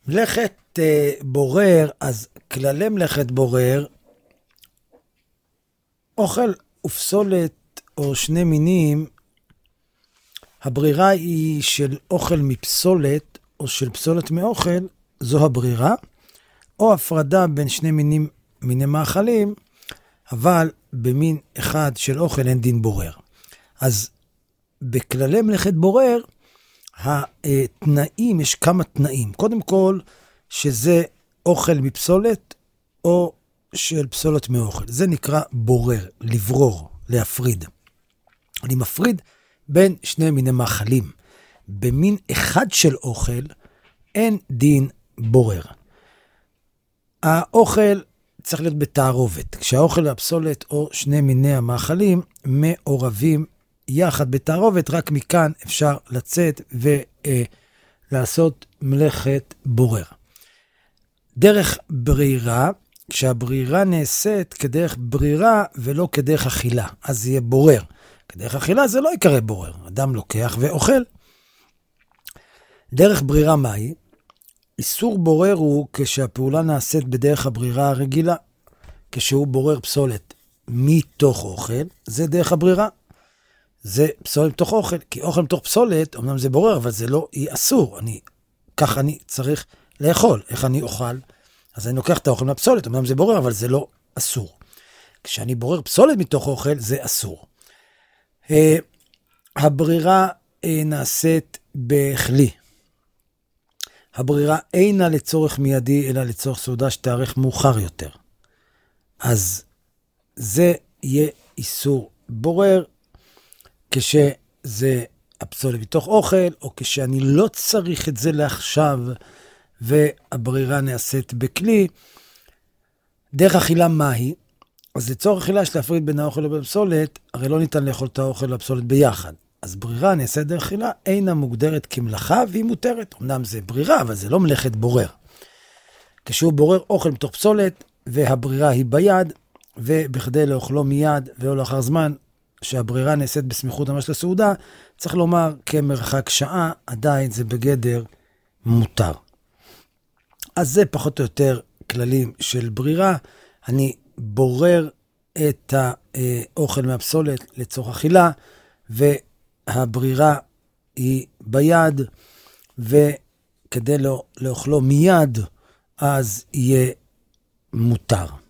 מלאכת בורר, אז כללי מלאכת בורר, אוכל ופסולת או שני מינים, הברירה היא של אוכל מפסולת או של פסולת מאוכל, זו הברירה, או הפרדה בין שני מיני מאכלים, אבל במין אחד של אוכל אין דין בורר. אז בכללי מלאכת בורר, התנאים, יש כמה תנאים. קודם כל, שזה אוכל מפסולת או של פסולת מאוכל. זה נקרא בורר, לברור, להפריד. אני מפריד בין שני מיני מאכלים. במין אחד של אוכל אין דין בורר. האוכל צריך להיות בתערובת. כשהאוכל והפסולת או שני מיני המאכלים מעורבים יחד בתערובת, רק מכאן אפשר לצאת ולעשות מלאכת בורר. דרך ברירה, כשהברירה נעשית כדרך ברירה ולא כדרך אכילה, אז זה יהיה בורר. כדרך אכילה זה לא יקרא בורר, אדם לוקח ואוכל. דרך ברירה מהי? איסור בורר הוא כשהפעולה נעשית בדרך הברירה הרגילה. כשהוא בורר פסולת מתוך אוכל, זה דרך הברירה. זה פסולת מתוך אוכל, כי אוכל מתוך פסולת, אמנם זה בורר, אבל זה לא, היא אסור. כך אני צריך לאכול. איך אני אוכל? אז אני לוקח את האוכל מהפסולת, אמנם זה בורר, אבל זה לא אסור. כשאני בורר פסולת מתוך אוכל, זה אסור. הברירה נעשית בכלי. הברירה אינה לצורך מיידי, אלא לצורך סעודה שתארך מאוחר יותר. אז זה יהיה איסור בורר, כשזה הפסולת מתוך אוכל, או כשאני לא צריך את זה לעכשיו, והברירה נעשית בכלי. דרך אכילה מהי? אז לצורך אכילה יש להפריד בין האוכל ובפסולת, הרי לא ניתן לאכול את האוכל והפסולת ביחד. אז ברירה נעשית דרך אכילה, אינה מוגדרת כמלאכה, והיא מותרת. אמנם זה ברירה, אבל זה לא מלאכת בורר. כשהוא בורר אוכל מתוך פסולת, והברירה היא ביד, ובכדי לאכלו מיד ולא לאחר זמן, שהברירה נעשית בסמיכות ממש לסעודה, צריך לומר כמרחק שעה, עדיין זה בגדר מותר. אז זה פחות או יותר כללים של ברירה. אני בורר את האוכל מהפסולת לצורך אכילה, והברירה היא ביד, וכדי לאכלו מיד, אז יהיה מותר.